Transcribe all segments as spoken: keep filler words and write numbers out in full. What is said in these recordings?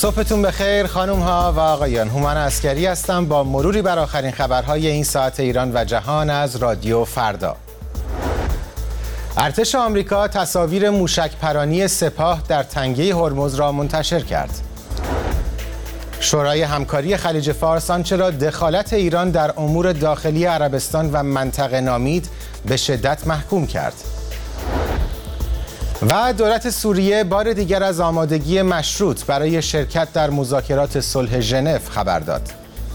صبحتون بخیر خانم ها و آقایان. هومن عسکری هستم با مروری بر آخرین خبرهای این ساعت ایران و جهان از رادیو فردا. ارتش آمریکا تصاویر موشک پرانی سپاه در تنگه هرمز را منتشر کرد. شورای همکاری خلیج فارس آنچه را دخالت ایران در امور داخلی عربستان و منطقه نامید به شدت محکوم کرد. و دولت سوریه بار دیگر از آمادگی مشروط برای شرکت در مذاکرات صلح ژنو خبر داد.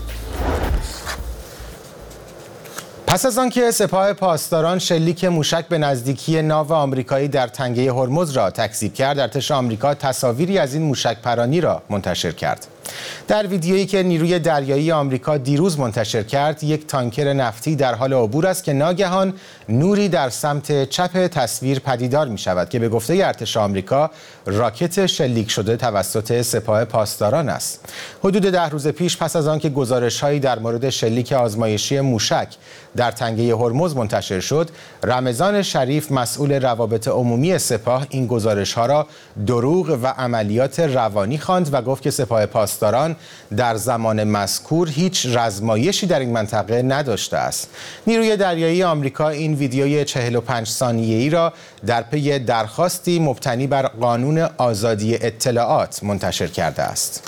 پس از آنکه سپاه پاسداران شلیک موشک به نزدیکی ناو آمریکایی در تنگه هرمز را تکذیب کرد، ارتش آمریکا تصاویری از این موشک پرانی را منتشر کرد. در ویدیویی که نیروی دریایی آمریکا دیروز منتشر کرد، یک تانکر نفتی در حال عبور است که ناگهان نوری در سمت چپ تصویر پدیدار می شود که به گفته ارتش آمریکا راکت شلیک شده توسط سپاه پاسداران است. حدود ده روز پیش پس از آنکه گزارش‌هایی در مورد شلیک آزمایشی موشک در تنگه هرمز منتشر شد، رمضان شریف مسئول روابط عمومی سپاه این گزارش‌ها را دروغ و عملیات روانی خواند و گفت که سپاه پاسداران در زمان مذکور هیچ رزمایشی در این منطقه نداشته است. نیروی دریایی آمریکا این ویدیوی چهل و پنج ثانیه‌ای را در پی درخواستی مبتنی بر قانون آزادی اطلاعات منتشر کرده است.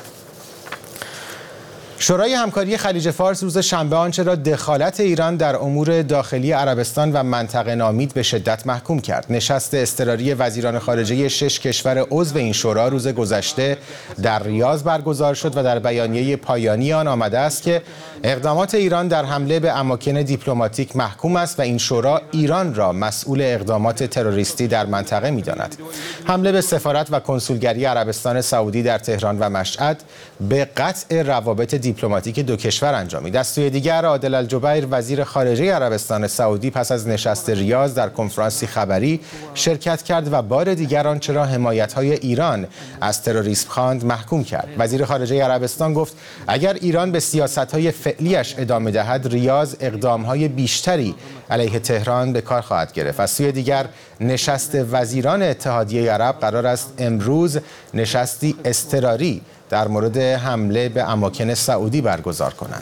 شورای همکاری خلیج فارس روز شنبه آنچه را دخالت ایران در امور داخلی عربستان و منطقه نامید به شدت محکوم کرد. نشست اضطراری وزیران خارجه شش کشور عضو این شورا روز گذشته در ریاض برگزار شد و در بیانیه پایانی آن آمده است که اقدامات ایران در حمله به اماکن دیپلماتیک محکوم است و این شورا ایران را مسئول اقدامات تروریستی در منطقه می‌داند. حمله به سفارت و کنسولگری عربستان سعودی در تهران و مشهد به قطع روابط دیپلماتیک دو کشور انجامید. از سوی دیگر عادل الجبیر وزیر خارجه عربستان سعودی پس از نشست ریاض در کنفرانسی خبری شرکت کرد و بار دیگر آنچه را حمایت‌های ایران از تروریسم خواند محکوم کرد. وزیر خارجه عربستان گفت اگر ایران به سیاست‌های فعلیش ادامه دهد، ریاض اقدام‌های بیشتری علیه تهران به کار خواهد گرفت. از سوی دیگر نشست وزیران اتحادیه عرب قرار است امروز نشستی اضطراری در مورد حمله به اماکن سعودی برگزار کنند.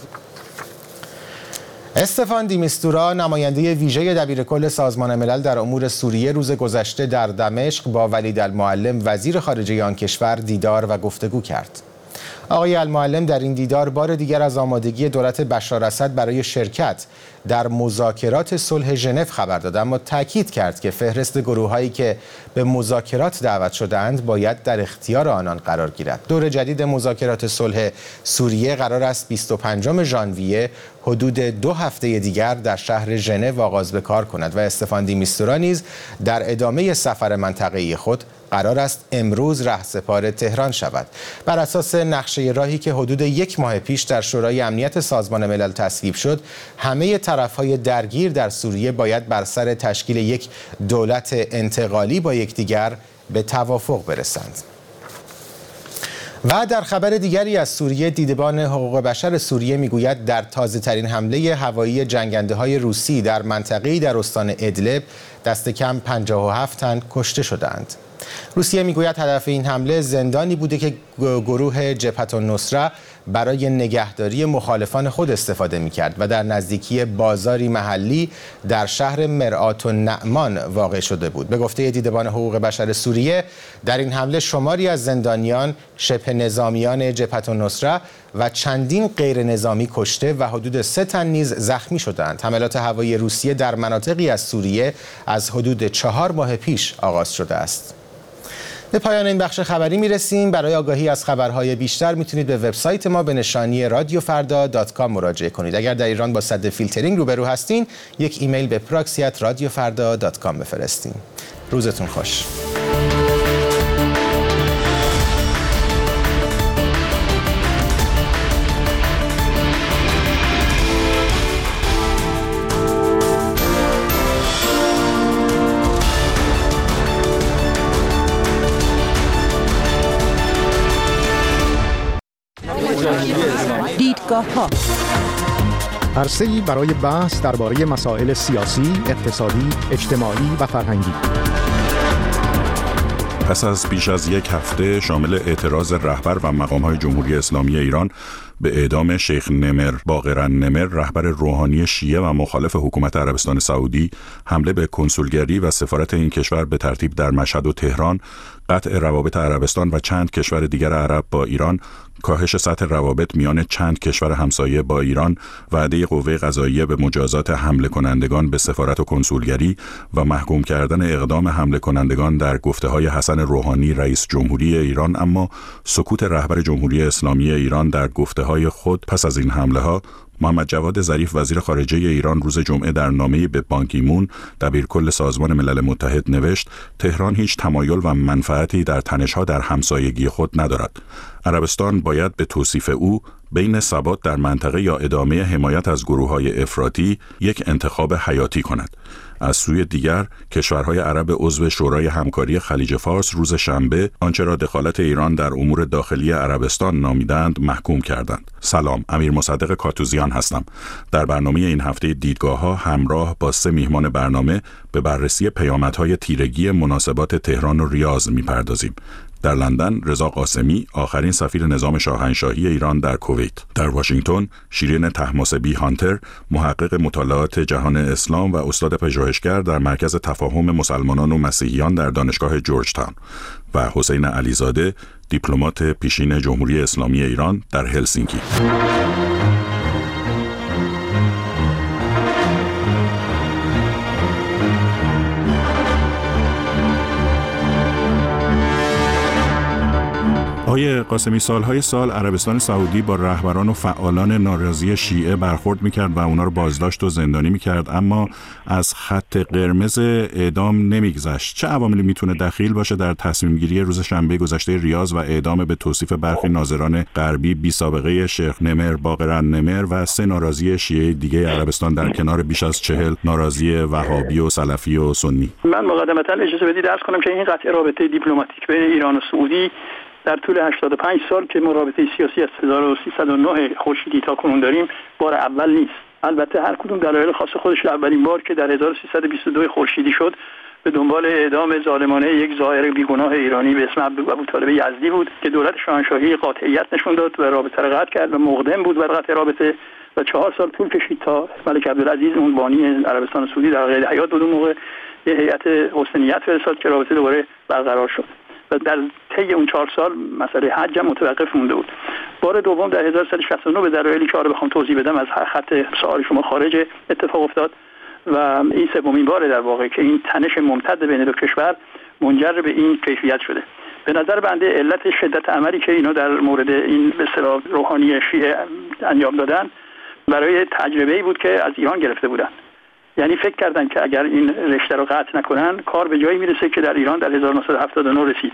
استفان دیمیستورا نماینده ویژه دبیرکل سازمان ملل در امور سوریه روز گذشته در دمشق با ولید المعلم وزیر خارجه آن کشور دیدار و گفتگو کرد. آقای المعلم در این دیدار بار دیگر از آمادگی دولت بشار اسد برای شرکت در مذاکرات صلح ژنو خبر داد، اما تاکید کرد که فهرست گروه‌هایی که به مذاکرات دعوت شده‌اند باید در اختیار آنان قرار گیرد. دور جدید مذاکرات صلح سوریه قرار است بیست و پنجم ژانویه حدود دو هفته دیگر در شهر ژنو آغاز به کار کند و استفان دیمیستورا نیز در ادامه سفر منطقه‌ای خود قرار است امروز رهسپار تهران شود. بر اساس نقشه راهی که حدود یک ماه پیش در شورای امنیت سازمان ملل تصویب شد، همه طرف‌های درگیر در سوریه باید بر سر تشکیل یک دولت انتقالی با یکدیگر به توافق برسند. و در خبر دیگری از سوریه، دیدبان حقوق بشر سوریه میگوید در تازه‌ترین حمله هوایی جنگنده‌های روسی در منطقه‌ای در استان ادلب دست کم پنجاه و هفت تن کشته شدند. روسیه میگوید هدف این حمله زندانی بوده که گروه جبهة النصره برای نگهداری مخالفان خود استفاده می‌کرد و در نزدیکی بازاری محلی در شهر مرآت النعمان واقع شده بود. به گفته دیدبان حقوق بشر سوریه، در این حمله شماری از زندانیان، شبه نظامیان جبهة النصره و چندین غیر نظامی کشته و حدود سه تن نیز زخمی شدند. حملات هوایی روسیه در مناطقی از سوریه از حدود چهار ماه پیش آغاز شده است. به پایان این بخش خبری میرسیم. برای آگاهی از خبرهای بیشتر میتونید به وبسایت ما به نشانی رادیو فردا دات کام مراجعه کنید. اگر در ایران با سد فیلترینگ روبرو هستین، یک ایمیل به پراکسی ات رادیو فردا دات کام بفرستین. روزتون خوش. دیدگاه‌ها عرصه‌ای برای بحث درباره مسائل سیاسی، اقتصادی، اجتماعی و فرهنگی. پس از بیش از یک هفته شامل اعتراض رهبر و مقام‌های جمهوری اسلامی ایران به اعدام شیخ نمر باقر نمر، رهبر روحانی شیعه و مخالف حکومت عربستان سعودی، حمله به کنسولگری و سفارت این کشور به ترتیب در مشهد و تهران، قطع روابط عربستان و چند کشور دیگر عرب با ایران، کاهش سطح روابط میان چند کشور همسایه با ایران، وعده قوه قضاییه به مجازات حمله کنندگان به سفارت و کنسولگری و محکوم کردن اقدام حمله کنندگان در گفته‌های حسن روحانی رئیس جمهوری ایران، اما سکوت رهبر جمهوری اسلامی ایران در گفته‌های خود پس از این حمله‌ها. محمد جواد ظریف وزیر خارجه ایران روز جمعه در نامه‌ای به بان کی مون دبیرکل سازمان ملل متحد نوشت تهران هیچ تمایل و منفعتی در تنش‌ها در همسایگی خود ندارد. عربستان باید به توصیف او بین ثبات در منطقه یا ادامه حمایت از گروه‌های افراطی یک انتخاب حیاتی کند. از سوی دیگر کشورهای عرب عضو شورای همکاری خلیج فارس روز شنبه آنچه را دخالت ایران در امور داخلی عربستان نامیدند محکوم کردند. سلام، امیر مصدق کاتوزیان هستم. در برنامه این هفته دیدگاه‌ها همراه با سه میهمان برنامه به بررسی پیامدهای تیرگی مناسبات تهران و ریاض می‌پردازیم. در لندن رضا قاسمی، آخرین سفیر نظام شاهنشاهی ایران در کویت. در واشنگتن شیرین طهماسبی هانتر، محقق مطالعات جهان اسلام و استاد پژوهشگر در مرکز تفاهم مسلمانان و مسیحیان در دانشگاه جورج تاون، و حسین علیزاده، دیپلمات پیشین جمهوری اسلامی ایران در هلسینکی. آقای قاسمی، سالهای سال عربستان سعودی با رهبران و فعالان ناراضی شیعه برخورد میکرد و اونا رو بازداشت و زندانی میکرد، اما از خط قرمز اعدام نمیگذشت. چه عواملی میتونه دخیل باشه در تصمیم گیری روز شنبه گذشته ریاض و اعدام به توصیف برخی ناظران غربی بی سابقه شیخ نمر باقر نمر و سه ناراضی شیعه دیگه عربستان در کنار بیش از چهل ناراضی وهابی و سلفی و سنی؟ من مقدمتا اجازه بدید عرض کنم که این قطع رابطه دیپلماتیک بین ایران و سعودی در طول هشتاد و پنج سال که ما رابطه سیاسی از هزار و سیصد و نه خورشیدی تا کنون داریم بار اول نیست. البته هر کدوم دلایل خاص خودش، اولین بار که در هزار و سیصد و بیست و دو خورشیدی شد به دنبال اعدام ظالمانه یک زائر بیگناه ایرانی به اسم ابوطالب یزدی بود که دولت شاهنشاهی قاطعیت نشون داد و رابطه را قطع کرد و مقدم بود بر قطع رابطه، و چهار سال طول کشید تا ملک عبدالعزیز اون بانی عربستان سعودی در قید حیات بود. اون موقع یه هیئت حسن نیت فرستاد که رابطه دوباره برقرار شد و در طی اون چهار سال مسئله حج هم متوقف مونده بود. بار دوم در هزار و سیصد و شصت و نه به دلایلی که آره بخوام توضیح بدم از خط سوال شما خارج اتفاق افتاد و این سومین باره در واقع که این تنش ممتد بین دو کشور منجر به این کیفیت شده. به نظر بنده علت شدت عملی که اینا در مورد این به اصطلاح روحانی شیعه انجام دادن برای تجربه‌ای بود که از ایران گرفته بودن. یعنی فکر کردن که اگر این رشته رو قطع نکنن کار به جایی میرسه که در ایران در هزار و نهصد و هفتاد و نه رسید.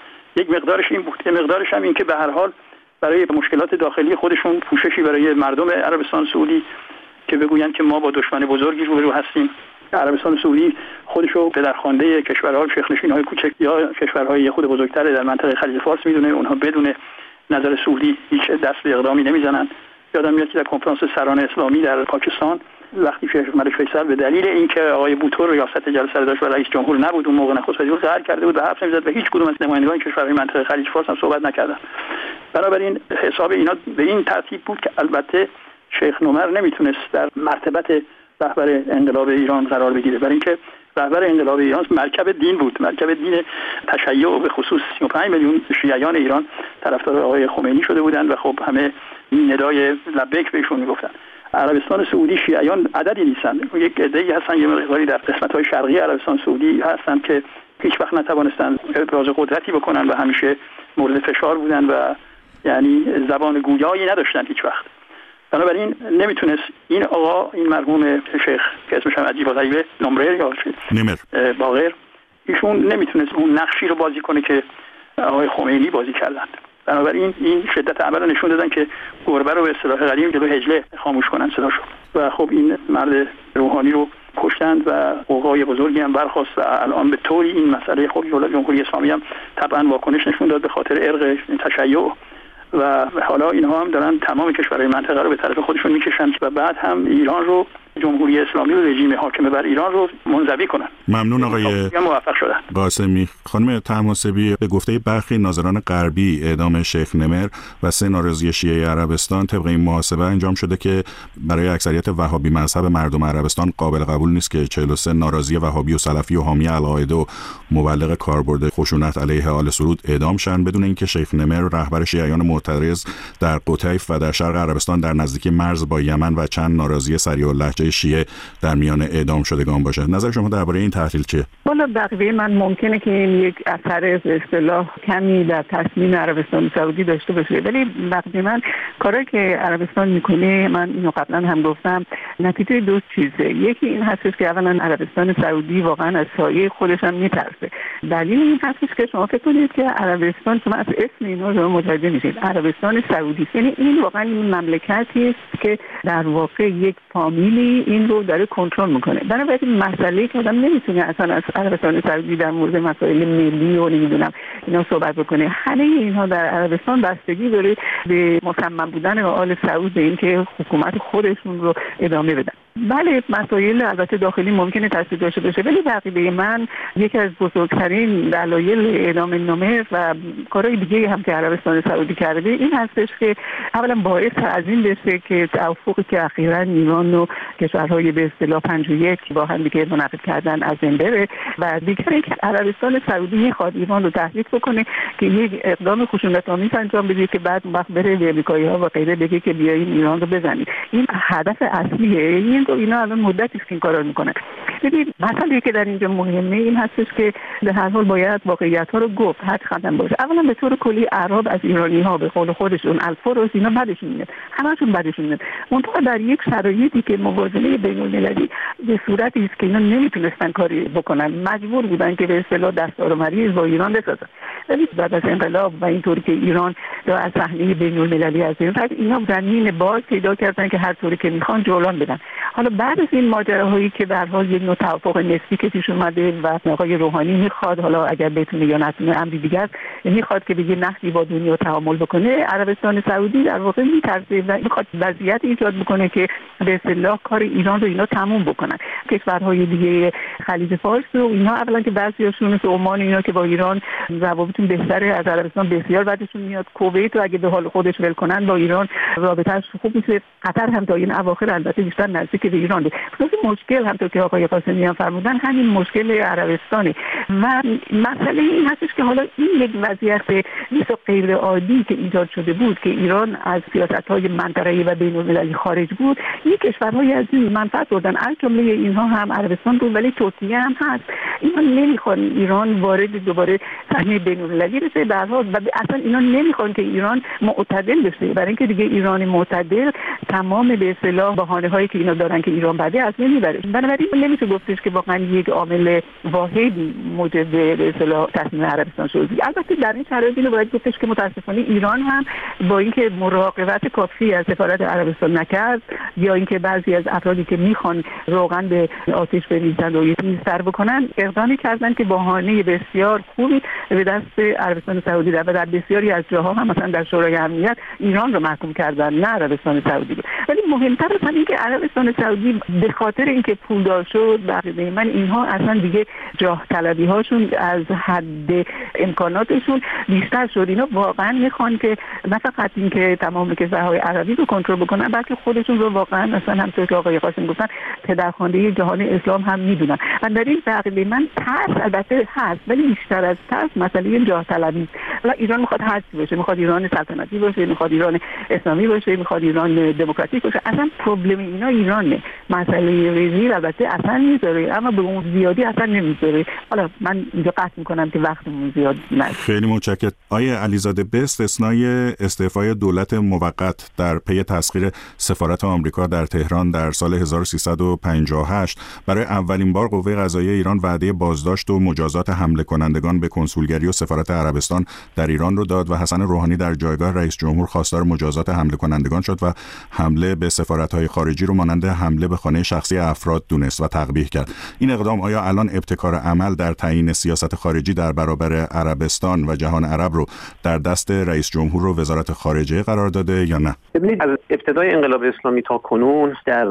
یک مقدارش این بود، یک مقدارش هم این که به هر حال برای مشکلات داخلی خودشون پوششی برای مردم عربستان سعودی که بگویند که ما با دشمن بزرگی روبرو هستیم. عربستان سعودی خودشو پدرخوانده کشورهای شیخ‌نشین‌های کوچک یا کشورهای خود بزرگتر در منطقه خلیج فارس میدونه. اونها بدون نظر سعودی هیچ دست به اقدامی نمیزنن. یادم میاد که در کنفرانس سران اسلامی در پاکستان وقتی شیخ ملک فیصل به دلیل اینکه آقای بوتو ریاست جلسه داشت و رئیس جمهور نبود، اون موقع نخست وزیر قرار کرده بود و حرف نمیزد و هیچ کدوم از نمایندگان کشورهای منطقه خلیج فارس هم صحبت نکردن. بنابراین حساب اینا به این ترتیب بود که البته شیخ نمر نمیتونست در مرتبت رهبر انقلاب ایران قرار بگیره، برای اینکه رهبر انقلاب ایران مرکب دین بود، مرکب دین تشیع، به خصوص سی و پنج میلیون شیعیان ایران طرفدار آقای خمینی شده بودند و خب همه ندای لبیک بهشون میگفتن. عربستان سعودی شیعیان عددی نیستن، یک عده‌ای هستن یه مقداری در قسمت‌های شرقی عربستان سعودی هستن که هیچ وقت نتوانستن ابراز قدرتی بکنن و همیشه مورد فشار بودن و یعنی زبان گویایی نداشتن هیچ وقت. بنابراین نمیتونست این آقا، این مرحوم شیخ که اسمش هم عجیب و غریبه، نمره یا نمر باقر، ایشون نمیتونست اون نقشی رو بازی کنه که آقای خمینی بازی کردند. بنابراین این شدت عمل رو نشون دادن که گربه رو به اصطلاح قدیم جلو هجله خاموش کنن صداشو، و خب این مرد روحانی رو کشتند و قوقای بزرگی هم برخاست و الان به طوری این مسئله خب دولت جمهوری اسلامی هم طبعا واکنش نشون داد به خاطر ارق تشیع و حالا اینها هم دارن تمام کشورهای منطقه رو به طرف خودشون میکشن و بعد هم ایران رو جمهوری اسلامی و رژیم حاکم بر ایران رو منزوی کنن. ممنون آقای موفق شدن. قاسمی. خانم طهماسبی، به گفته برخی ناظران غربی اعدام شیخ نمر و سه ناراضی شیعه عربستان طبق این محاسبه انجام شده که برای اکثریت وهابی مذهب مردم عربستان قابل قبول نیست که چهل و سه ناراضی وهابی و سلفی و حامی القاعده و مبلغ کاربرد خشونت علیه آل سعود اعدام شدن بدون اینکه شیخ نمر رهبر شیعیان معترض در قطیف و در شرق عربستان در نزدیکی مرز با یمن و چند ناراضی سریع اللهجه شیعه در میان اعدام شدگان باشه. نظر شما درباره این تحلیل چیه؟ والا بقیه من ممکنه که این یک اثر به اصطلاح کمی در تصمیم عربستان سعودی داشته باشه، ولی بقیه من کاری که عربستان میکنه، من اینو قبلا هم گفتم، نتیجه دو چیزه. یکی این هستش که اولا عربستان سعودی واقعا از سایه خودش هم میترسه. دلیل این هستش که شما فکر کنید که عربستان، شما از اسم اینا رو متوجه میشید، عربستان سعودی، یعنی این واقعا این مملکتی است که در واقع یک فامیلی این رو داره کنترل میکنه. بنابراین مسئله که آدم نمیتونه اصلا از عربستان سعودی در مورد مسائل ملی و نمیدونم اینا صحبت بکنه. همه اینها در عربستان بستگی داره به مصمم بودن آل سعود به اینکه حکومت خودشون رو ادامه بدن. بله مسائل البته داخلی ممکنه تاثیر داشته باشه، ولی بقیه من یکی از بزرگترین دلایل اعدام نمر و کارهای دیگه هم که عربستان سعودی کرده این هستش که اولا باعث از این بشه که توافقی که اخیراً ایران و کشورهای به اصطلاح پنج و یک با هم دیگه منعقد کردن از این بره، و دیگر اینکه عربستان سعودی میخواد ایران رو تهدید بکنه که یک اقدام خشونت‌آمیز انجام بده که بعد وقت بره به آمریکایی‌ها و غیره بگه که بیاین ایران رو بزنید. این هدف اصلیه. این رو اینا الان مدتی است که این کارا میکنن. ببین مسئله که در اینجا مهمه این هستش که به هر حال باید واقعیت‌ها رو گفت، حد قدم باشه. اولا به طور کلی عرب از ایرانی‌ها به قول خودشون الفروز اینا بدشون میاد، همشون بدشون میاد. منتها در یک شرایطی که موازنه بین‌المللی به صورتی است که اینا نمیتونستن کاری بکنن، مجبور بودن که به اصطلاح دستار و مریض با ایران بسازن. ولی بعد از انقلاب و اینطوری که ایران از صحنه بین‌المللی از این بعد اینا زمین باز پیدا کردن که هر طوری که میخوان جولان بدن. حالا بعد از این ماجراهایی که به هر حال یک نوع توافق نسبی که پیش اومده و آقای روحانی میخواد، حالا اگر بتونه یا نتونه امری دیگه است، میخواد که بگه نحوی با دنیا تعامل بکنه، عربستان سعودی در واقع میترسه و میخواد وضعیت ایجاد بکنه که به اصطلاح کار ایران رو اینا تموم بکنن. کشورهای دیگه خلیج فارس و اینا اولا که بعضیاشون مثل عمان اینا که با ایران روابطشون بهتره، از عربستان بسیار بعدشون میاد. کویت رو اگه به حال خودش ول کنن با ایران رابطه‌اش خوب میشه. قطر هم تا این اواخر البته بیشتر نزدیک به ایران بود. خصوص مشکل هم تو که آقای قاسمی هم فرمودن همین مشکل عربستانی و مسئله این هستش که حالا این یک وضعیت مثل غیر عادی که ایجاد شده بود که ایران از سیاست‌های منطقه‌ای و بین‌المللی خارج بود، یک کشورهای از این منفعت بردن، از جمله اینها هم عربستان بود، ولی ترکیه هم هست. اینا نمیخوان ایران وارد دوباره صحنه بین‌المللی بشه در حال و اصلا اینا نمیخوان که ایران معتدل بشه، برای اینکه دیگه ایران معتدل تمام به اصطلاح بهانه‌هایی که اینا دارن که ایران بده از بین میبره. بنابراین نمیشه گفتش که واقعا یک عامل واحدی موجب به اصطلاح تصمیم عربستان شد. البته در این شرایط اینو باید گفتش که متاسفانه ایران هم با اینکه مراقبت کافی از سفارت عربستان نکرد یا اینکه بعضی از افرادی که میخوان روغن به آتش بریزن و یکی سر بکنن اقدامی کردن که بهانه بسیار خوبی به دست عربستان سعودی داد و در بسیاری از جاها هم مثلا در شورای امنیت ایران رو محکوم کردن، نه عربستان سعودی. ولی مهمتر از این که عربستان سعودی به خاطر اینکه پولدار شد، بقیه من اینها اصلا دیگه جاه طلبی هاشون از حد امکاناتشون بیشتر شد. اینا واقعا میخوان که نه فقط اینکه تمام کشورهای عربی رو کنترل بکنن، بلکه خودشون رو واقعا مثلا همونطور که آقای قاسم گفتن پدرخوانده جهان اسلام هم میدونن. و در این بقیه من ترس البته هست، ولی بیشتر از ترس مسئله جاه طلبی است. حالا ایران میخواد هر چی باشه، میخواد ایران سلطنتی باشه، میخواد ایران اسلامی باشه، میخواد ایران دموکراتیک باشه. اصلا پروبلم اینا ایرانه. مسئله ریزی البته اصلا میذاره، اما به اون زیادی اصلا نمیذاره. حالا من اینجا قطع میکنم که وقتمون زیاد نشه. خیلی متشکرم. آیه علیزاده، به استثنای استعفای دولت موقت در پی تسخیر سفارت آمریکا در تهران در سال هزار و سیصد و پنجاه و هشت، برای اولین بار قوه قضاییه ایران وعده بازداشت و مجازات حمله کنندگان به کنسولگری و سفارت عربستان در ایران رو داد و حسن روحانی در جایگاه رئیس جمهور خواستار مجازات حمله کنندگان شد و حمله به سفارت‌های خارجی رو مانند حمله به خانه شخصی افراد دونست و تقبیح کرد. این اقدام آیا الان ابتکار عمل در تعیین سیاست خارجی در برابر عربستان و جهان عرب رو در دست رئیس جمهور و وزارت خارجه قرار داده یا نه؟ ببینید، از ابتدای انقلاب اسلامی تا کنون در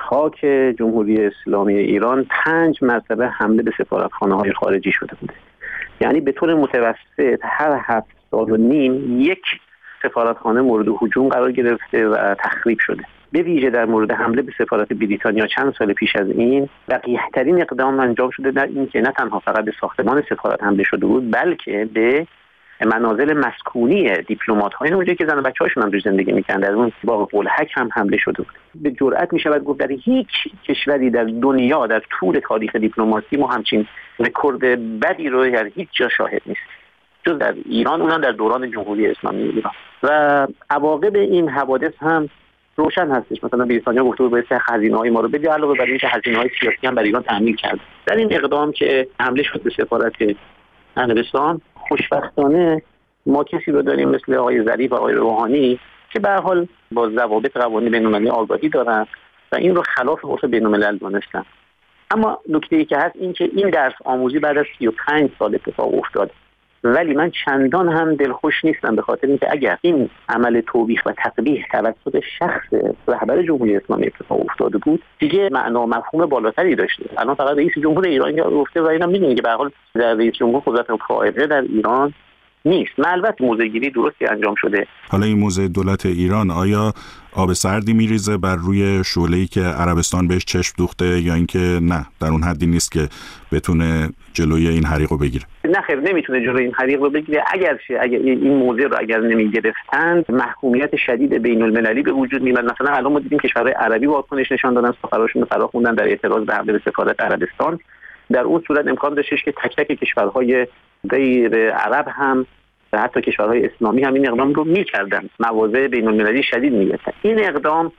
خاک جمهوری اسلامی ایران پنج مرتبه حمله به سفارتخانه‌های خارجی شده بوده. یعنی به طور متوسط هر هفت سال و نیم یک سفارتخانه مورد هجوم قرار گرفته و تخریب شده. به ویژه در مورد حمله به سفارت بریتانیا چند سال پیش از این وقیح‌ترین اقدام انجام شده، در این که نه تنها فقط به ساختمان سفارت حمله شده بود، بلکه به منازل مسکونی دیپلمات‌های اونجایی که زن و بچه‌هاشون هم روش زندگی می‌کردن، در اون باغ قلهک هم حمله شده بود. به جرئت می‌شود گفت در هیچ کشوری در دنیا در طول تاریخ دیپلماسی ما همچین رکورد بدی رو در هیچ جا شاهد نیست جز در ایران، اونم در دوران جمهوری اسلامی ایران. و عواقب این حوادث هم روشن هستش. مثلا بریتانیا گفته بود باید خزینه‌های ما رو بده، علاوه بر اینکه هزینه‌های سیاسی هم برای ایران تأمین کرد. در این اقدام که حمله شد به سفارت عربستان، خوشبختانه ما کسی رو داریم مثل آقای ظریف و آقای روحانی که به هر حال با ضوابط قوانین بین‌المللی آگاهی دارن و این رو خلاف عرف بین‌الملل دونستن. اما نکته‌ای که هست این که این درس آموزی بعد از سی و پنج سال اتفاق افتاد، ولی من چندان هم دلخوش نیستم به خاطر اینکه اگر این عمل توبیخ و تقبیح توسط شخص رهبر جمهوری اسلامی اتفاق افتاده بود، دیگه معنا و مفهوم بالاتری داشته. الان فقط رئیس جمهور ایران گفته و اینا میدونید که به هر حال در رئیس جمهور قدرت فائقه در ایران نیست. البته موضع‌گیری درستی انجام شده. حالا این موضع دولت ایران آیا آب سردی میریزه بر روی شعله‌ای که عربستان بهش چشم دوخته، یا اینکه نه در اون حدی نیست که بتونه جلوی این حریق رو بگیره؟ نه خیر، نمیتونه جلوی این حریق رو بگیره. اگر اگر این موضع رو اگر نمیگرفتند محکومیت شدید بین‌المللی به وجود میاد. مثلا الان ما دیدیم کشورهای عربی واکنش نشان دادن، سفراشون رو فرا خوندن در اعتراض به حمله به سفارت عربستان. در اون صورت امکان داشتش که تک تک کشورهای غیر عرب هم و حتی کشورهای اسلامی هم این اقدام رو می‌کردن، مواضع بین‌المللی شدید می‌گرفتن. این اقدام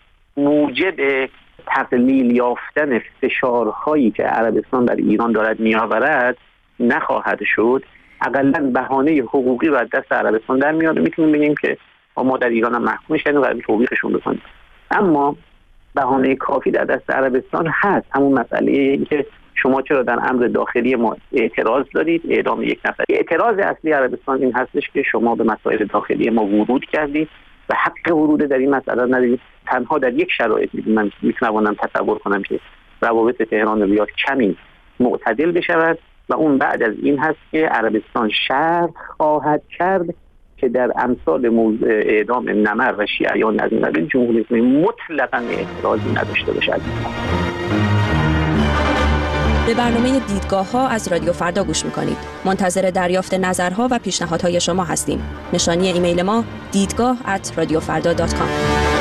موجب تقلیل یافتن فشارهایی که عربستان بر ایران دارد می‌آورد نخواهد شد. حداقل بهانه حقوقی رو از دست عربستان در میاد. میتونیم بگیم که ما در ایران هم محکومش کردیم و قراره توبیخشون بکنیم، اما بهانه کافی در دست عربستان هست. همون مسئله این که شما چرا در امر داخلی ما اعتراض دارید، اعدام یک نفر. اعتراض اصلی عربستان این هستش که شما به مسائل داخلی ما ورود کردید و حق ورود در این مسئله ندارید. تنها در یک شرایط من میتونم تصور کنم که روابط تهران و ریاض کمی معتدل بشود و اون بعد از این هست که عربستان شرط خواهد کرد که در امثال موضوع اعدام نمر و شیعیان از این جمهوری اسلامی مطلقاً اعتراضی نداشته باشد. به برنامه دیدگاه ها از رادیو فردا گوش میکنید. منتظر دریافت نظرها و پیشنهادهای شما هستیم. نشانی ایمیل ما دیدگاه ات رادیو فردا دات کام.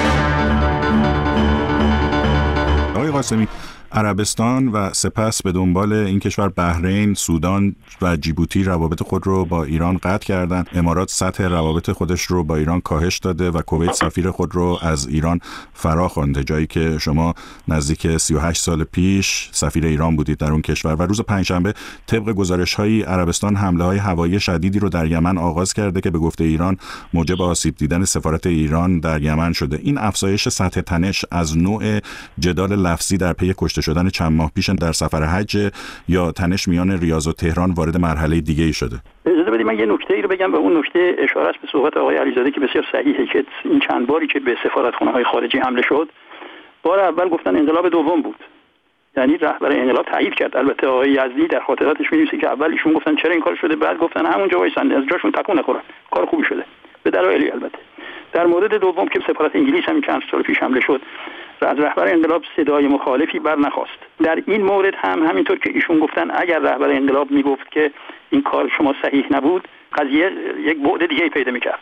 آقای قاسمی، عربستان و سپس به دنبال این کشور بحرین، سودان و جیبوتی روابط خود رو با ایران قطع کردن. امارات سطح روابط خودش رو با ایران کاهش داده و کویت سفیر خود رو از ایران فرا خوانده، جایی که شما نزدیک سی و هشت سال پیش سفیر ایران بودید در اون کشور. و روز پنجشنبه طبق گزارش‌های عربستان حمله‌های هوایی شدیدی رو در یمن آغاز کرده که به گفته ایران موجب آسیب دیدن سفارت ایران در یمن شده. این افزایش سطح تنش از نوع جدال لفظی در پی کشته شدن چند ماه پیش در سفر حج یا تنش میان ریاض و تهران وارد مرحله دیگه ای شده؟ اجازه بدید من یه نکته‌ای رو بگم. به اون نکته اشاره است به صحبت آقای علیزاده که بسیار صحیحه که این چند باری که به سفارتخانه‌های خارجی حمله شد، بار اول گفتن انقلاب دوم بود، یعنی رهبر انقلاب تایید کرد. البته آقای یزدی در خاطراتش می‌نویسه که اول ایشون گفتن چرا این کار شده، بعد گفتن همونجا وایسن از جاشون تکون نخورن، کار خوبی شده به دلایلی. البته در مورد دوم که سفارت انگلیس هم چند سال پیش حمله شد، از رهبر انقلاب صدای مخالفی بر نخواست. در این مورد هم همینطور که ایشون گفتن اگر رهبر انقلاب میگفت که این کار شما صحیح نبود، قضیه یک بعد دیگه پیدا میکرد.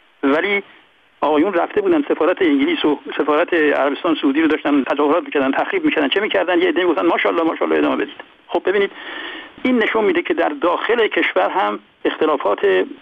ولی آقایون رفته بودن سفارت انگلیس و سفارت عربستان سعودی رو داشتن تظاهرات میکردن، تخریب میکردن. چه میکردن؟ یه عده میگفتن ماشاءالله ماشاءالله ادامه بدید. خب ببینید این نشون میده که در داخل کشور هم اختلافات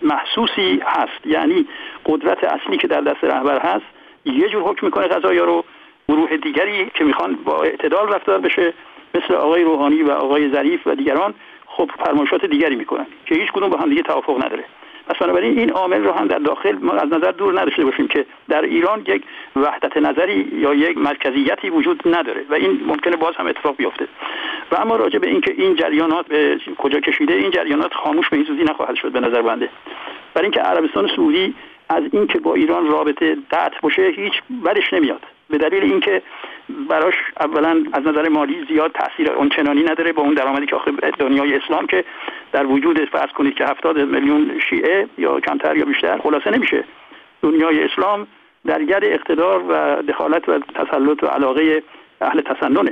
محسوسی هست. یعنی قدرت اصلی که در دست رهبر هست یه جور حکم میکنه قضایا رو، گروه دیگری که میخوان با اعتدال رفتار بشه مثل آقای روحانی و آقای ظریف و دیگران خب فرمایشات دیگری میکنن که هیچ کدوم با هم دیگه توافق نداره. پس بنابراین این عامل رو هم در داخل ما از نظر دور نداشته باشیم که در ایران یک وحدت نظری یا یک مرکزیتی وجود نداره و این ممکنه باز هم اتفاق بیفته. و اما راجع به این که این جریانات به کجا کشیده، این جریانات خاموش به این زودی نخواهد شد به نظر بنده. برای اینکه عربستان سعودی از اینکه با ایران رابطه قطع باشه هیچ بدش نمیاد، به دلیل اینکه براش اولا از نظر مالی زیاد تاثیر اونچنانی نداره با اون درآمدی که آخه دنیای اسلام که در وجود فرض کنید که هفتاد میلیون شیعه یا کمتر یا بیشتر خلاصه نمیشه. دنیای اسلام در ید اقتدار و دخالت و تسلط و علاقه اهل تسننه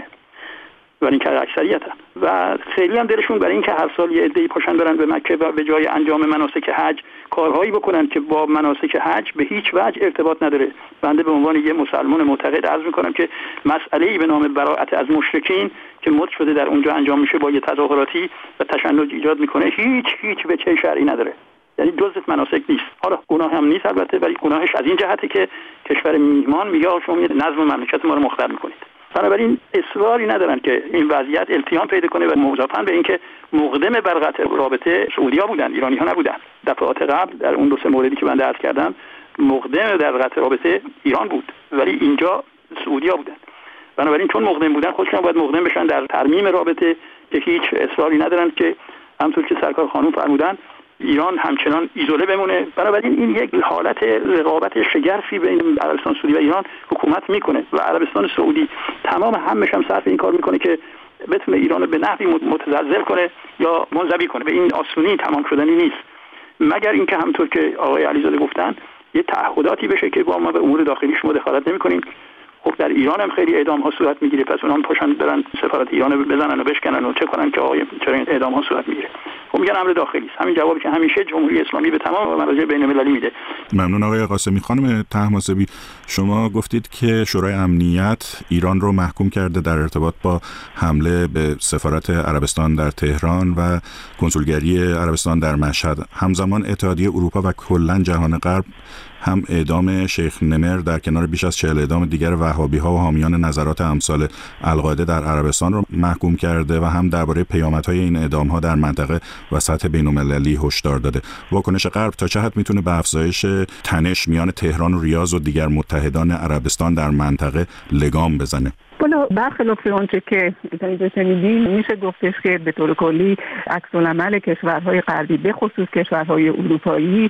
و این که اکثریتن و خیلی هم دلشون برای این که هر سال یه عده‌ای پاشن برن به مکه و به جای انجام مناسک حج کارهایی بکنن که با مناسک حج به هیچ وجه ارتباط نداره. بنده به عنوان یه مسلمان معتقد عرض می‌کنم که مسئله‌ای به نام براءت از مشرکین که مد شده در اونجا انجام میشه با یه تظاهراتی و تشنج ایجاد میکنه هیچ هیچ وجه شرعی نداره، یعنی جزء مناسک نیست. حالا گناه هم نیست البته، ولی گناهش از این جهته که کشور میهمان میگه شما نظم مملکت ما رو مختل میکنید. بنابراین اصراری ندارن که این وضعیت التیام پیدا کنه و موظفن به اینکه مقدم بر قطع رابطه سعودی‌ها بودن، ایرانی‌ها نبودن. دفعات قبل در اون دو سه موردی که من عرض کردم مقدم در قطع رابطه ایران بود، ولی اینجا سعودی‌ها بودن. بنابراین چون مقدم بودن خودشون باید مقدم بشن در ترمیم رابطه که هیچ اصراری ندارن که همونطور که سرکار خانم فرمودن ایران همچنان ایزوله بمونه. بنابراین این یک حالت رقابت شگرفی بین عربستان سعودی و ایران حکومت میکنه و عربستان سعودی تمام همش هم صرف این کار میکنه که بتونه ایران رو به نحوی متزلزل کنه یا منزوی کنه. به این آسونی تمام شدنی نیست، مگر اینکه همونطور که آقای علیزاده گفتن یه تعهداتی بشه که با ما به امور داخلی شما دخالت نمی‌کنیم. خب در ایران هم خیلی اعدام ها صورت میگیره، پس اونها پاشن برن سفارت ایران رو بزنن و بشکنن و چه کنن که آقای چرا این اعدام ها صورت میگیره. خب میگن امر داخلی است. همین جوابی که همیشه جمهوری اسلامی به تمام مراجع بین‌المللی میده. ممنون آقای قاسمی. خانم طهماسبی، شما گفتید که شورای امنیت ایران رو محکوم کرده در ارتباط با حمله به سفارت عربستان در تهران و کنسولگری عربستان در مشهد. همزمان اتحادیه اروپا و کلاً جهان غرب هم اعدام شیخ نمر در کنار بیش از چهل اعدام دیگر وهابی‌ها و حامیان نظرات امثال القاعده در عربستان رو محکوم کرده و هم درباره پیامدهای این اعدام‌ها در منطقه و سطح بین‌المللی هشدار داده. واکنش غرب تا چه حد میتونه به افزایش تنش میان تهران و ریاض و دیگر متحدان عربستان در منطقه لگام بزنه؟ بالا برخلاف آنچه که اینجا شنیدیم میشه گفتش که به طور کلی عکس‌العمل کشورهای غربی به خصوص کشورهای اروپایی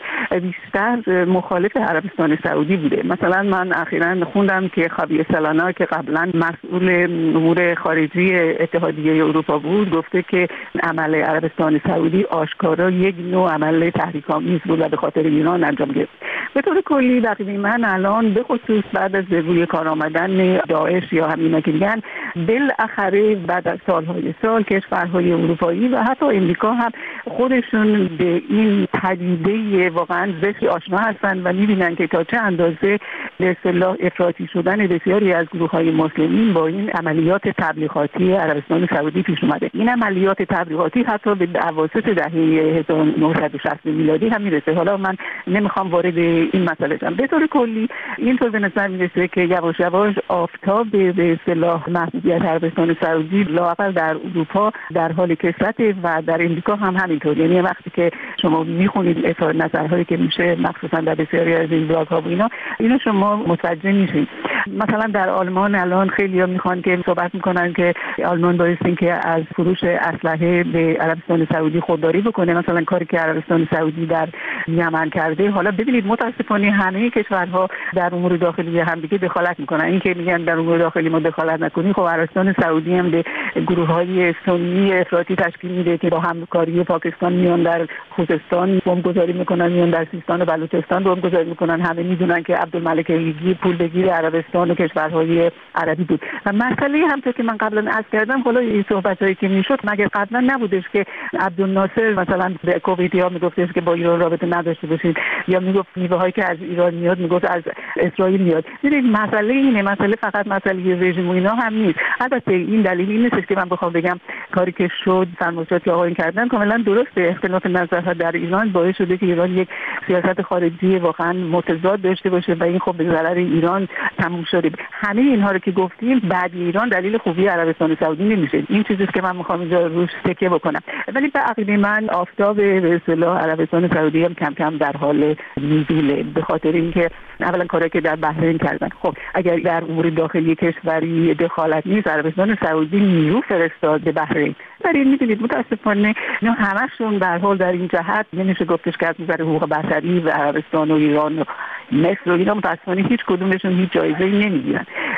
بیشتر مخالف عربستان سعودی بوده. مثلا من اخیراً خوندم که خاویر سلانا که قبلا مسئول امور خارجی اتحادیه اروپا بود گفته که عمل عربستان سعودی آشکارا یک نوع عمل تحریک‌آمیز بود و به خاطر ایران انجام گرفت. به طور کلی وقتی من الان به خصوص بعد از روی کار آمدن داعش یا همین که میگن بالاخره بعد از سالهای سال کشورهای اروپایی و حتی امریکا هم خودشون به این پدیده واقعا زشت آشنا هستن و میبینن که تا چه اندازه به اصطلاح افراطی شدن بسیاری از گروه‌های مسلمین با این عملیات تبلیغاتی عربستان سعودی پیش اومده. این عملیات تبلیغاتی حتی به اواسط دهه هزار و نهصد و شصت میلادی هم میرسه. حالا من نمیخوام وارد این مسئله شم. به طور کلی اینطور به نظر میرسه که یواش یواش آفتاب به اصطلاح محدودیت عربستان سعودی لااقل در اروپا در حال کثرت و در امریکا هم همینطور. یعنی وقتی که شما میخونید اظهار نظرهایی که میشه مخصوصا در بسیاری از این بلاگ‌ها و اینا اینو شما متوجه میشید. مثلا در آلمان الان خیلی‌ها میخوان که صحبت میکنن که آلمان بایستی که از فروش اسلحه به عربستان سعودی خودداری بکنه، مثلا کاری که عربستان سعودی در یمن کرده. حالا ببینید متاسفانه همه کشورها در امور داخلی هم دیگه دخالت میکنن. این که میگن در امور داخلی ما دخالت نکنی، خب عربستان سعودی هم به گروه‌های سنی افراطی تشکیل میده که با همکاری پاکستان میان در خوزستان بمبگذاری میکنن، میان در سیستان و بلوچستان بمبگذاری میکنن. همه میدونن که عبدالملک ایگی پول بگیر عربستان و کشورهای عربی بود. و مسئله همونطور که من قبلا عرض کردم، حالا این صحبتایی که میشد مگر قبلا نبودش که عبدالناصر مثلا به کویتی‌ها میگفتش که با ایران رابطه نداشته باشید، یا میگفت میوه‌هایی که از ایران میاد میگفت از اسرائیل میاد. ببینید مسئله اینه، مسئله فقط مسئله رژیم و اینا هم نیست. البته این دلیل این نیست که من بخوام بگم کاری که شد فرمایشاتی که آقایون کردن کاملا درسته. اختلاف نظرها در ایران باعث شده که ایران یک سیاست خارجی واقعا متضاد داشته باشه و این خب به ضرر ایران تموم شده. همه اینها رو که گفتیم بعد ایران دلیل خوبی عربستان سعودی نمیشه. این چیزیه که من میخوام اینجا روش تکیه بکنم. ولی به عقیده من آفتاب به اصطلاح عربستان سعودی هم کم کم در حال نزوله، به خاطر اینکه اولا کاری که در بحرین کردن. خب اگر در امور داخلی کشوری دخالت نیست، عربستان سعودی نیرو فرستاد به بحرین. ولی می‌بینید متأسفانه اینا همشون در حال در این جهت نمیشه گفتش که از نظر حقوق بشری و عربستان و ایران و مصر و اینا متأسفانه هیچ کدومشون هیچ جایزه‌ای نمیگیرن.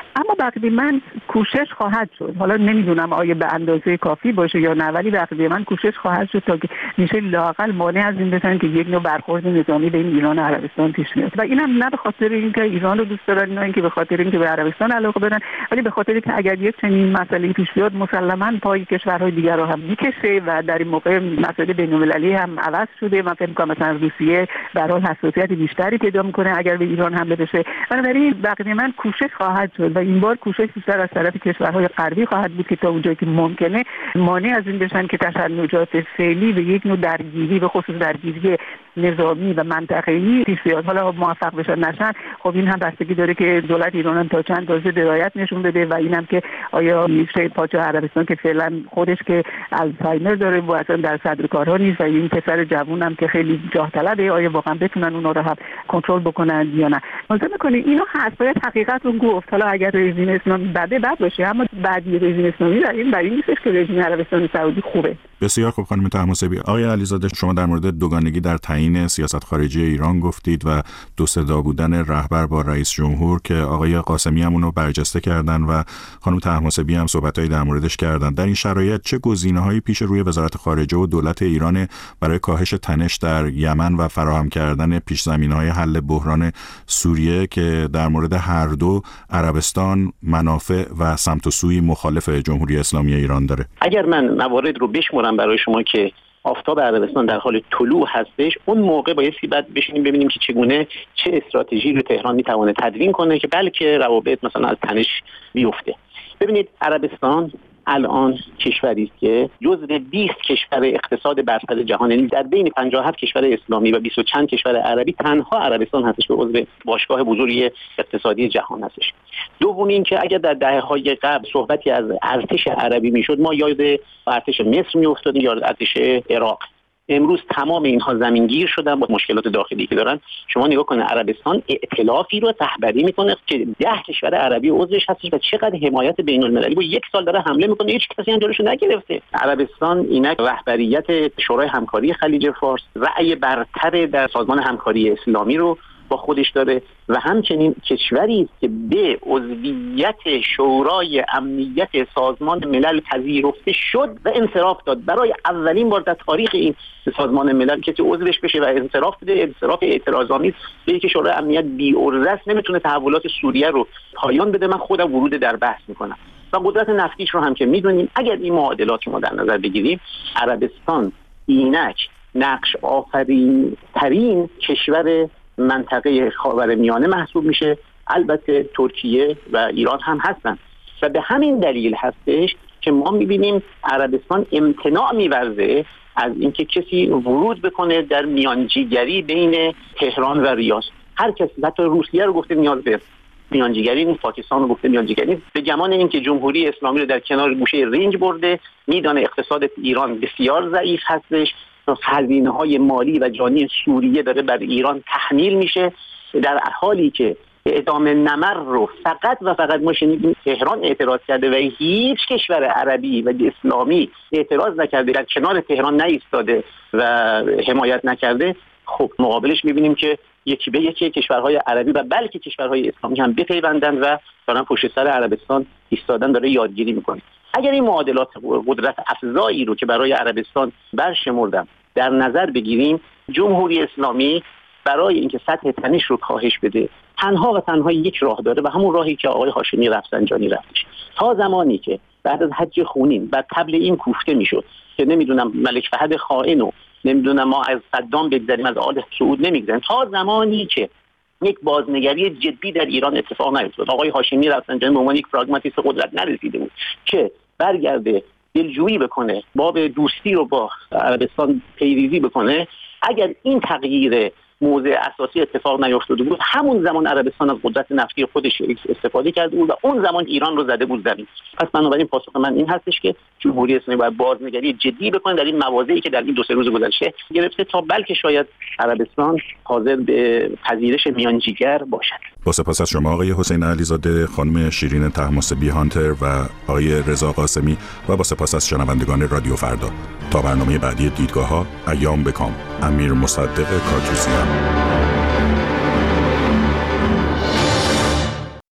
اما بقیه من کوشش خواهد شد، حالا نمیدونم آیا به اندازه کافی باشه یا نه، ولی بقیه من کوشش خواهد شد تا که میشه لااقل مانع از این بشن که یک نوع برخورد نظامی بین ایران و عربستان پیش بیاد. و اینم نه به خاطر اینکه ایران رو دوست دارن، نه اینکه به خاطر اینکه به عربستان علاقه دارن، ولی به خاطر اینکه اگر یک چنین مسئله پیش بیاد مسلماً پای کشورهای دیگر رو هم میکشه و در این موقع مسئله بین‌المللی هم عوض شده. من فکر می‌کنم مثلا روسیه به هر حال حساسیت بیشتری پیدا می‌کنه اگر به ایران حمله بشه. بنابراین بقیه من کوشش خواهد شد و این بار کوشش بیشتر از طرف کشورهای غربی خواهد بود که تا اونجایی که ممکنه مانع از این بشن که تشنجات فعلی به یک نوع درگیری، به خصوص درگیری نظامی و منطقه‌ای پیش بیاد. حالا موفق بشن نشن، خب این هم بستگی داره که دولت ایران هم تا چند تازه درایت نشون بده و اینم که آیا میشه پادشاه عربستان که فعلا خودش که الزایمر داره و اصلا در صدر کارها نیست و این پسر جوون هم که خیلی جاه طلبه، آیا واقعا بتونن اونا رو هم کنترل بکنن یا نه. مثلا میکنه اینو هست، باید حقیقت رو گفت. حالا اگر رژیم اسلامی بده بد باشه، اما بعدی رژیم اسلامی در این برای نیستش که رژیم عربستان سعودی خوبه. بسیار خوب خانم طهماسبی. آقای علیزاده، شما در مورد دوگانگی در تعیین سیاست خارجی ایران گفتید و دو صدا بودن رهبر با رئیس جمهور که آقای قاسمی هم اونو برجسته کردن و خانم طهماسبی هم صحبتایی در موردش کردن. در این شرایط چه گزینه‌هایی پیش روی وزارت خارجه و دولت ایران برای کاهش تنش در یمن و فراهم کردن پیش‌زمینه‌های حل بحران سوریه که در مورد هر دو عربستان منافع و سمت و سوی مخالف جمهوری اسلامی ایران داره؟ اگر من موارد رو بشمرم برای شما که آفتاب عربستان در حال طلوع هستش، اون موقع بایستی بعد بشینیم ببینیم که چگونه چه استراتژی رو تهران میتونه تدوین کنه که بلکه روابط مثلا از تنش بیفته. ببینید عربستان الان کشوری است که جزو بیست کشور اقتصاد برتر جهان، یعنی در بین پنجاه و هفت کشور اسلامی و بیست و چند کشور عربی تنها عربستان هستش که عضو باشگاه بزرگ اقتصادی جهان هستش. دوم این که اگر در دهه‌های قبل صحبتی از ارتش عربی میشد، ما یاد ارتش مصر میافتادیم یا ارتش عراق. امروز تمام اینها زمینگیر شدن با مشکلات داخلی که دارن. شما نگاه کنید عربستان ائتلافی رو رهبری میکنه که ده کشور عربی عضوش هستش و چقدر حمایت بین المللی با یک سال داره حمله میکنه، هیچ کسی هم جلوشو نگرفته. عربستان اینک رهبریت شورای همکاری خلیج فارس، رأی برتر در سازمان همکاری اسلامی رو با خودش داره و همچنین کشوری است که به عضویت شورای امنیت سازمان ملل پذیرفته شد و انصراف داد. برای اولین بار در تاریخ این سازمان ملل کسی عضوش بشه و انصراف بده، انصراف اعتراض‌آمیز به اینکه شورای امنیت بی عرضه است، نمیتونه تحولات سوریه رو پایان بده. من خودم ورود در بحث میکنم و قدرت نفتیش رو هم که میدونیم. اگر این معادلات رو ما در نظر بگیریم، عربستان اینک نقش آفرین ترین کشور منطقه خاورمیانه محسوب میشه. البته ترکیه و ایران هم هستن و به همین دلیل هستش که ما میبینیم عربستان امتناع میورزه از اینکه کسی ورود بکنه در میانجیگری بین تهران و ریاض. هر کسی، حتی روسیه رو گفته نیاز به میانجیگری نیست، پاکستان رو گفته میانجیگری نیست، به گمان اینکه جمهوری اسلامی رو در کنار گوشه رنج برده، میدانه اقتصاد ایران بسیار ضعیف هستش، هزینه‌های مالی و جانی سوریه داره بر ایران تحمیل میشه، در حالی که اعدام نمر رو فقط و فقط ما شنیدیم تهران اعتراض کرده و هیچ کشور عربی و اسلامی اعتراض نکرده، در کنار تهران نایستاده و حمایت نکرده. خب مقابلش میبینیم که یکی به یکی کشورهای عربی و بلکه کشورهای اسلامی هم بپیوندن و دارن پشت سر عربستان ایستادن، داره یادگیری میکنه. اگر این معادلات قدرت افزایی رو که برای عربستان برشمردم در نظر بگیریم، جمهوری اسلامی برای اینکه سطح تنش رو کاهش بده تنها و تنها یک راه داره و همون راهی که آقای هاشمی رفسنجانی رفتش. تا زمانی که بعد از حج خونین بعد قبل این کوفته میشد که نمیدونم ملک فهد خائن و نمیدونم ما از صدام بگذریم، از آل سعود نمیگذریم، تا زمانی که یک بازنگری جدی در ایران اتفاق نیفتاد، آقای هاشمی رفسنجانی به عنوان یک پراگماتیست قدرت نرسیده بود که برگرده دلجویی بکنه، باب دوستی رو با عربستان پیریزی بکنه، اگر این تغییر موضع اساسی اتفاق نیفتاده بود، همون زمان عربستان از قدرت نفتی خودش استفاده کرده بود و اون زمان ایران رو زده بود زمین. پس بنابراین پاسخ من این هستش که جمهوری اسلامی باید بازنگری جدی بکنه در این مواضعی که در این دو سه روز گذشته گرفته تا بلکه شاید عربستان حاضر به پذیرش میانجیگر باشد. با سپاس از شما آقای حسین علیزاده، خانم شیرین طهماسبی هانتر و آقای رضا قاسمی و با سپاس از شنوندگان رادیو فردا. تا برنامه بعدی دیدگاه‌ها، ایام بکام. امیر مصدق کاکوسیان.